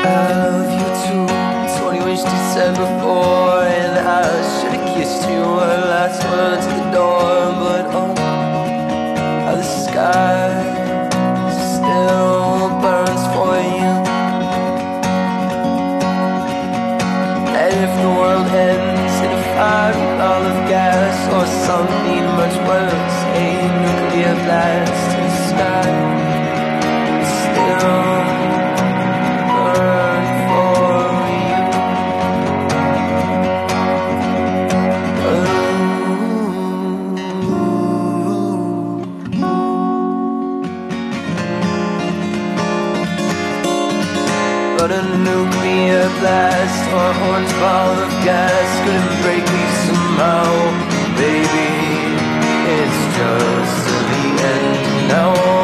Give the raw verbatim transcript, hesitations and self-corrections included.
love you too. It's only wished you said before, and I should've kissed you our last words at the door. But oh, how the sky still burns for you. And if the world ends in a fireball of gas, or something much worse, a nuclear blast in the sky, still burn for you. But a nuclear blast or a orange ball of gas couldn't break me somehow, baby. It's just the end now.